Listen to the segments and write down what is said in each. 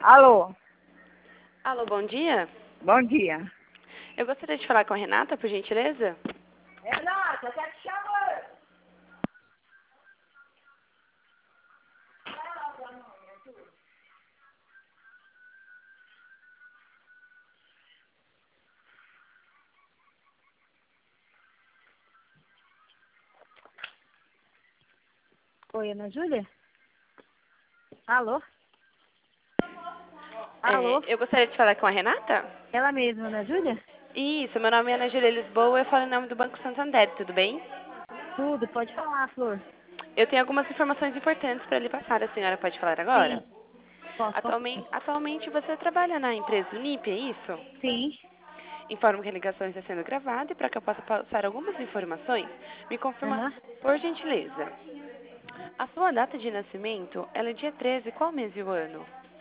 Alô, Alô, bom dia. bom dia. Eu gostaria de falar com a Renata, por gentileza. Renata, tá te chamando. Oi, Ana Júlia? Alô? Alô? Eu gostaria de falar com a Renata. Ela mesma, Ana Júlia? Isso, meu nome é Ana Júlia Lisboa, eu falo em nome do Banco Santander, tudo bem? Tudo, pode falar, Flor. Eu tenho algumas informações importantes para lhe passar, a senhora pode falar agora? Sim, posso. Atualmente você trabalha na empresa Unip, é isso? Sim. Informo que a ligação está sendo gravada e para que eu possa passar algumas informações, me confirma, Aham. por gentileza. A sua data de nascimento, ela é dia 13, qual mês e o ano?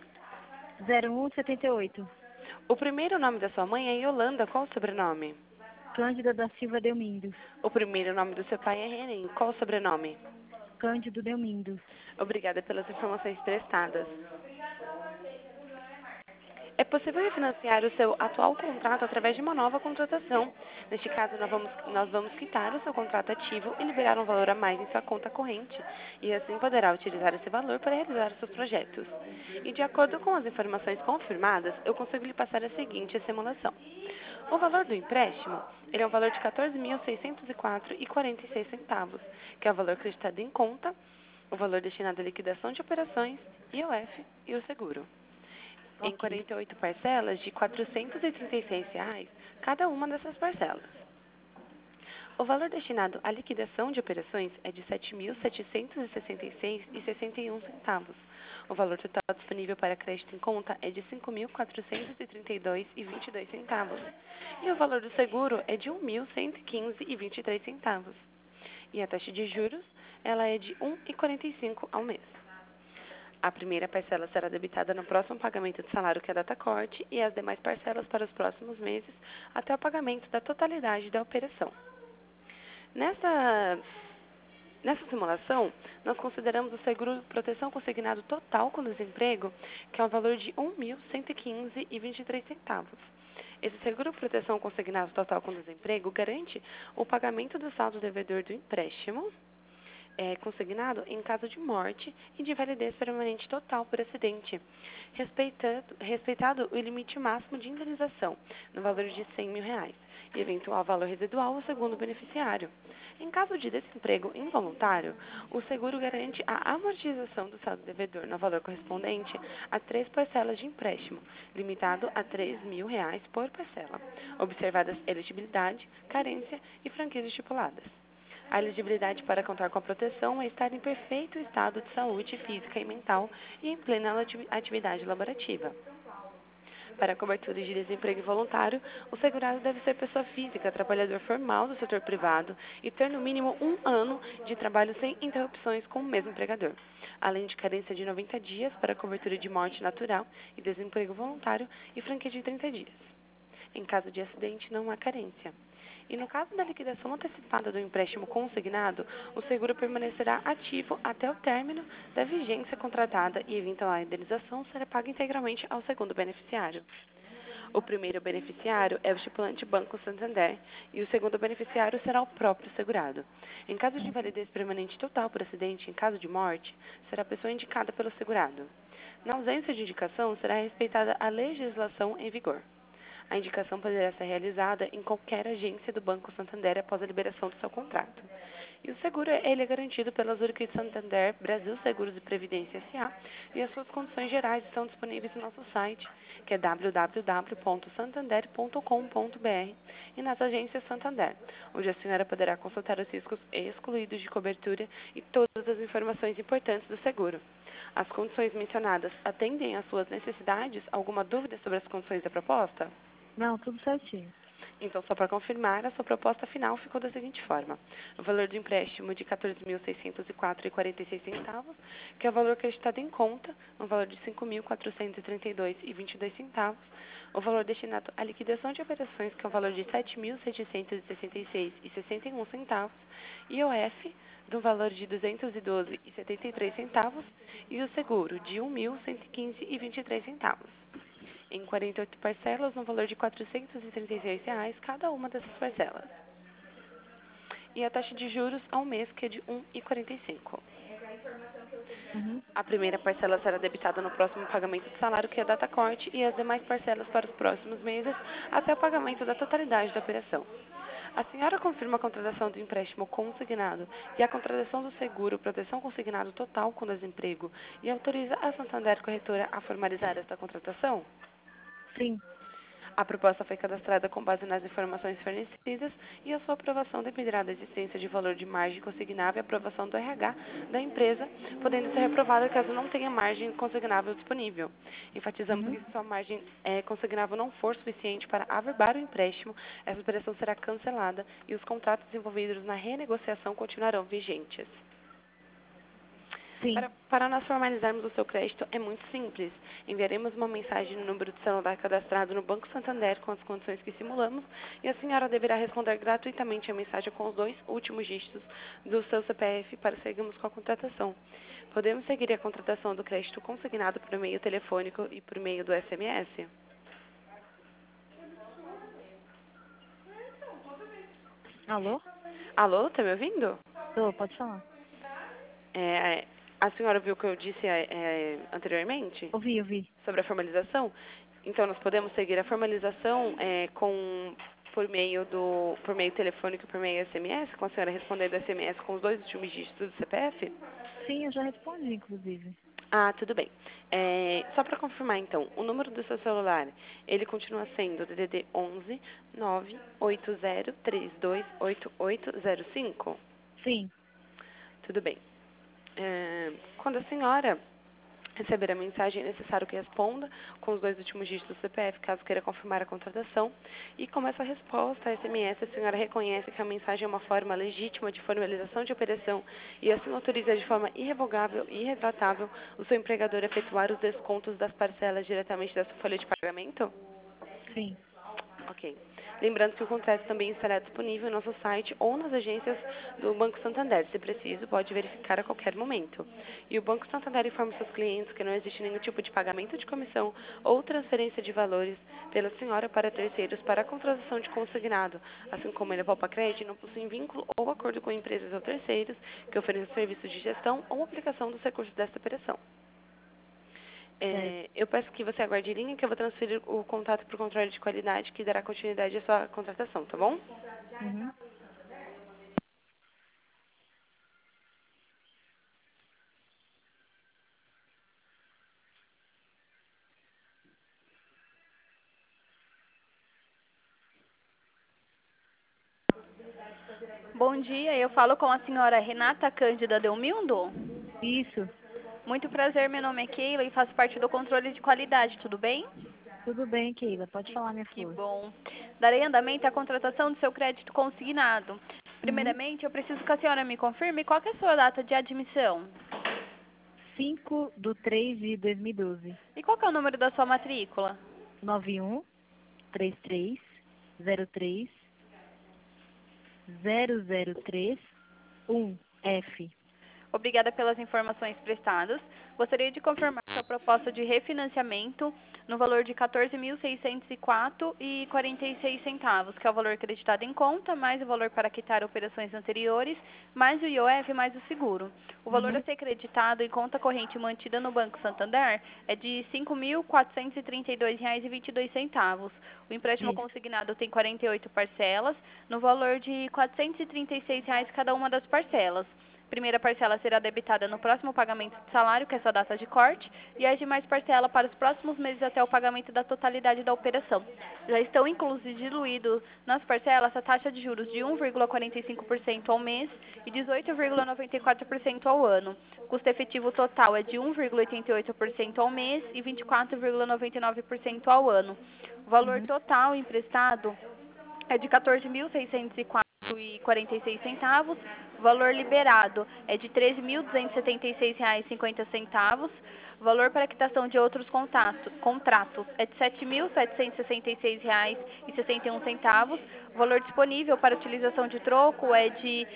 0178. O primeiro nome da sua mãe é Yolanda, qual o sobrenome? Cândida da Silva Delmindos. O primeiro nome do seu pai é Renan, qual o sobrenome? Cândido Delmindos. Obrigada pelas informações prestadas. É possível refinanciar o seu atual contrato através de uma nova contratação. Neste caso, nós vamos quitar o seu contrato ativo e liberar um valor a mais em sua conta corrente, e assim poderá utilizar esse valor para realizar os seus projetos. E de acordo com as informações confirmadas, eu consigo lhe passar a seguinte simulação. O valor do empréstimo, ele é um valor de R$ 14.604,46, que é o valor acreditado em conta, o valor destinado à liquidação de operações, IOF e o seguro. Em Ok. 48 parcelas de R$ 436, cada uma dessas parcelas. O valor destinado à liquidação de operações é de R$ 7.766,61. O valor total disponível para crédito em conta é de R$ 5.432,22. E o valor do seguro é de R$ 1.115,23. E a taxa de juros, ela é de 1,45 ao mês. A primeira parcela será debitada no próximo pagamento de salário, que é a data corte, e as demais parcelas para os próximos meses, até o pagamento da totalidade da operação. Nessa simulação, nós consideramos o seguro proteção consignado total com desemprego, que é um valor de R$ 1.115,23. Esse seguro proteção consignado total com desemprego garante o pagamento do saldo devedor do empréstimo consignado em caso de morte e de validez permanente total por acidente, respeitado o limite máximo de indenização, no valor de R$ 100 mil, e eventual valor residual ao segundo beneficiário. Em caso de desemprego involuntário, o seguro garante a amortização do saldo devedor no valor correspondente a 3 parcelas de empréstimo, limitado a R$ 3 mil por parcela, observadas elegibilidade, carência e franquias estipuladas. A elegibilidade para contar com a proteção é estar em perfeito estado de saúde física e mental e em plena atividade laborativa. Para a cobertura de desemprego involuntário, o segurado deve ser pessoa física, trabalhador formal do setor privado e ter no mínimo 1 ano de trabalho sem interrupções com o mesmo empregador, além de carência de 90 dias para a cobertura de morte natural e desemprego voluntário e franquia de 30 dias. Em caso de acidente, não há carência. E no caso da liquidação antecipada do empréstimo consignado, o seguro permanecerá ativo até o término da vigência contratada e eventual indenização será paga integralmente ao segundo beneficiário. O primeiro beneficiário é o estipulante Banco Santander e o segundo beneficiário será o próprio segurado. Em caso de invalidez permanente total por acidente, em caso de morte, será a pessoa indicada pelo segurado. Na ausência de indicação, será respeitada a legislação em vigor. A indicação poderá ser realizada em qualquer agência do Banco Santander após a liberação do seu contrato. E o seguro ele é garantido pela Zurich Santander Brasil Seguros e Previdência S.A. e as suas condições gerais estão disponíveis no nosso site, que é www.santander.com.br, e nas agências Santander, onde a senhora poderá consultar os riscos excluídos de cobertura e todas as informações importantes do seguro. As condições mencionadas atendem às suas necessidades? Alguma dúvida sobre as condições da proposta? Não, tudo certinho. Então, só para confirmar, a sua proposta final ficou da seguinte forma. O valor do empréstimo de R$ 14.604,46, que é o valor acreditado em conta, um valor de R$ 5.432,22. O valor destinado à liquidação de operações, que é o valor de R$ 7.766,61. IOF, do valor de R$ 212,73. E o seguro, de R$ 1.115,23. Em 48 parcelas, no valor de R$ 436 cada uma dessas parcelas. E a taxa de juros ao mês, que é de 1,45. Uhum. A primeira parcela será debitada no próximo pagamento do salário, que é a data corte, e as demais parcelas para os próximos meses, até o pagamento da totalidade da operação. A senhora confirma a contratação do empréstimo consignado e a contratação do seguro proteção consignado total com desemprego e autoriza a Santander Corretora a formalizar esta contratação? Sim. A proposta foi cadastrada com base nas informações fornecidas e a sua aprovação dependerá da existência de valor de margem consignável e aprovação do RH da empresa, podendo ser reprovada caso não tenha margem consignável disponível. Enfatizamos que se sua margem consignável não for suficiente para averbar o empréstimo, essa operação será cancelada e os contratos envolvidos na renegociação continuarão vigentes. Sim. Para nós formalizarmos o seu crédito é muito simples. Enviaremos uma mensagem no número de celular cadastrado no Banco Santander com as condições que simulamos e a senhora deverá responder gratuitamente a mensagem com os 2 últimos dígitos do seu CPF para seguirmos com a contratação. Podemos seguir a contratação do crédito consignado por meio telefônico e por meio do SMS? Alô? Alô, tá me ouvindo? Tô, pode falar. A senhora viu o que eu disse anteriormente? Ouvi. Sobre a formalização? Então, nós podemos seguir a formalização por meio telefônico e por meio SMS, com a senhora respondendo SMS com os 2 últimos dígitos do CPF? Sim, eu já respondi, inclusive. Ah, tudo bem. Só para confirmar, então, o número do seu celular, ele continua sendo o DDD 11 980328805? Sim. Tudo bem. Quando a senhora receber a mensagem, é necessário que responda com os 2 últimos dígitos do CPF, caso queira confirmar a contratação. E como essa resposta, a SMS, a senhora reconhece que a mensagem é uma forma legítima de formalização de operação e assim autoriza de forma irrevogável e irretratável o seu empregador a efetuar os descontos das parcelas diretamente da sua folha de pagamento? Sim. Ok. Lembrando que o contrato também estará disponível no nosso site ou nas agências do Banco Santander. Se preciso, pode verificar a qualquer momento. E o Banco Santander informa seus clientes que não existe nenhum tipo de pagamento de comissão ou transferência de valores pela senhora para terceiros para a contratação de consignado, assim como ele poupa crédito, não possui vínculo ou acordo com empresas ou terceiros que ofereçam serviços de gestão ou aplicação dos recursos desta operação. Eu peço que você aguarde em linha, que eu vou transferir o contato para o controle de qualidade, que dará continuidade à sua contratação, tá bom? Uhum. Bom dia, eu falo com a senhora Renata Cândida Delmindo. Isso. Muito prazer, meu nome é Keila e faço parte do controle de qualidade, tudo bem? Tudo bem, Keila. Pode falar, minha Que flor. bom. Darei andamento à contratação do seu crédito consignado. Primeiramente, eu preciso que a senhora me confirme qual que é a sua data de admissão. 5/3/2012. E qual que é o número da sua matrícula? 91-33-03-003-1F. Obrigada pelas informações prestadas. Gostaria de confirmar sua proposta de refinanciamento no valor de R$ 14.604,46, que é o valor acreditado em conta, mais o valor para quitar operações anteriores, mais o IOF, mais o seguro. O valor a ser creditado em conta corrente mantida no Banco Santander é de R$ 5.432,22. O empréstimo consignado tem 48 parcelas, no valor de R$ 436 cada uma das parcelas. Primeira parcela será debitada no próximo pagamento de salário, que é a sua data de corte, e as demais parcelas para os próximos meses até o pagamento da totalidade da operação. Já estão inclusos e diluídos nas parcelas a taxa de juros de 1,45% ao mês e 18,94% ao ano. O custo efetivo total é de 1,88% ao mês e 24,99% ao ano. O valor total emprestado é de 14.604,46 centavos. O valor liberado é de 13.276 reais e 50 centavos. O valor para quitação de outros contratos é de 7.766 reais e 61 centavos. O valor disponível para utilização de troco é de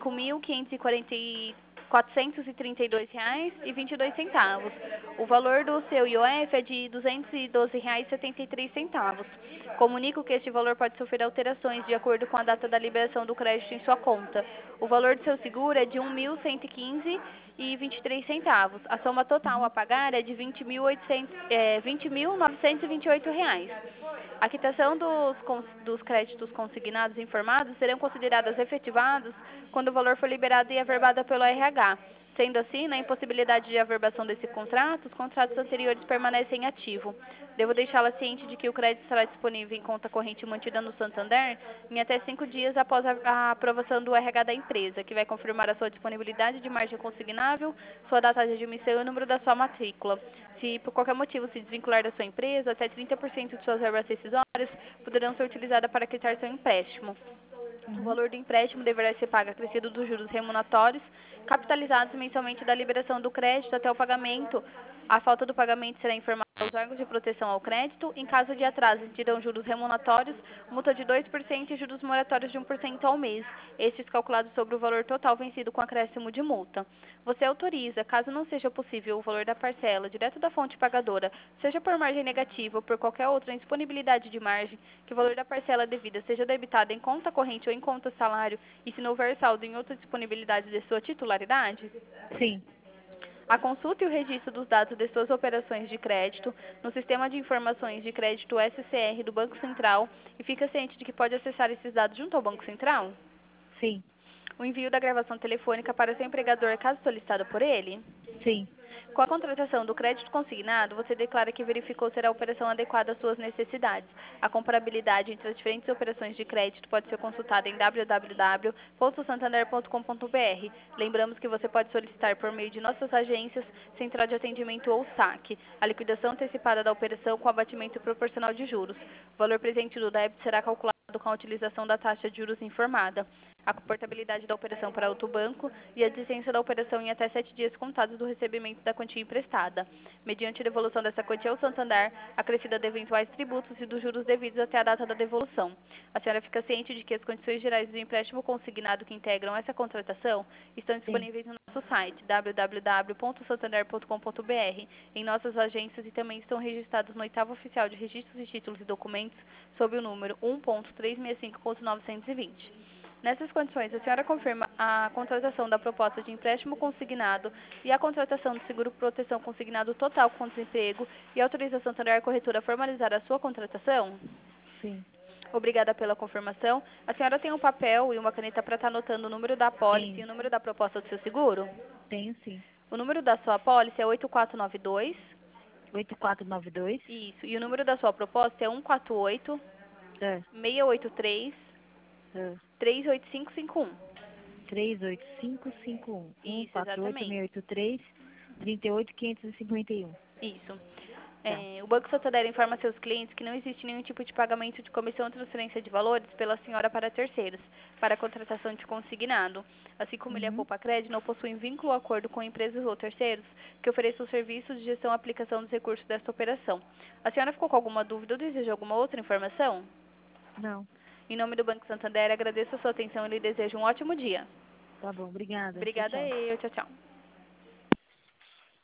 432 reais e 22 centavos. O valor do seu IOF é de 212 reais e 73 centavos. Comunico que este valor pode sofrer alterações de acordo com a data da liberação do crédito em sua conta. O valor do seu seguro é de 1.115 e 23 centavos. A soma total a pagar é de 20.928 reais. A quitação dos créditos consignados e informados serão consideradas efetivadas quando o valor for liberado e averbado pelo RH. Sendo assim, na impossibilidade de averbação desse contrato, os contratos anteriores permanecem ativos. Devo deixá-la ciente de que o crédito estará disponível em conta corrente mantida no Santander em até 5 dias após a aprovação do RH da empresa, que vai confirmar a sua disponibilidade de margem consignável, sua data de admissão e o número da sua matrícula. Se por qualquer motivo se desvincular da sua empresa, até 30% de suas verbas rescisórias poderão ser utilizadas para quitar seu empréstimo. O valor do empréstimo deverá ser pago acrescido dos juros remuneratórios, capitalizados mensalmente da liberação do crédito até o pagamento. A falta do pagamento será informada aos órgãos de proteção ao crédito. Em caso de atraso, dirão juros remuneratórios, multa de 2% e juros moratórios de 1% ao mês, estes calculados sobre o valor total vencido com acréscimo de multa. Você autoriza, caso não seja possível o valor da parcela direto da fonte pagadora, seja por margem negativa ou por qualquer outra indisponibilidade de margem, que o valor da parcela devida seja debitado em conta corrente ou em conta salário e se não houver saldo em outra disponibilidade de sua titularidade? Sim. A consulta e o registro dos dados de suas operações de crédito no Sistema de Informações de Crédito SCR do Banco Central e fica ciente de que pode acessar esses dados junto ao Banco Central? Sim. O envio da gravação telefônica para seu empregador caso solicitado por ele? Sim. Com a contratação do crédito consignado, você declara que verificou ser a operação adequada às suas necessidades. A comparabilidade entre as diferentes operações de crédito pode ser consultada em www.santander.com.br. Lembramos que você pode solicitar por meio de nossas agências, Central de Atendimento ou SAC, a liquidação antecipada da operação com abatimento proporcional de juros. O valor presente do débito será calculado com a utilização da taxa de juros informada, a comportabilidade da operação para outro banco e a desistência da operação em até 7 dias contados do recebimento da quantia emprestada, mediante devolução dessa quantia ao Santander, acrescida de eventuais tributos e dos juros devidos até a data da devolução. A senhora fica ciente de que as condições gerais do empréstimo consignado que integram essa contratação estão disponíveis no nosso site, www.santander.com.br, em nossas agências e também estão registrados no oitavo oficial de registros de títulos e documentos sob o número 1.365.920. Nessas condições, a senhora confirma a contratação da proposta de empréstimo consignado e a contratação do seguro proteção consignado total com desemprego e autoriza a Santander Corretora a formalizar a sua contratação? Sim. Obrigada pela confirmação. A senhora tem um papel e uma caneta para estar anotando o número da pólice e o número da proposta do seu seguro? Tenho sim. O número da sua pólice é 8492. 8492. Isso. E o número da sua proposta é 148 É. 683 É. 38551. 38551. Isso, exatamente. 148683 38551. Isso. Tá. O Banco Santander informa seus clientes que não existe nenhum tipo de pagamento de comissão ou transferência de valores pela senhora para terceiros, para a contratação de consignado. Assim como ele é Poupa Crédito, não possui vínculo ou acordo com empresas ou terceiros que ofereçam serviços de gestão e aplicação dos recursos desta operação. A senhora ficou com alguma dúvida ou deseja alguma outra informação? Não. Em nome do Banco Santander, agradeço a sua atenção e lhe desejo um ótimo dia. Tá bom. Obrigada. Obrigada Tchau, tchau. eu. Tchau, tchau.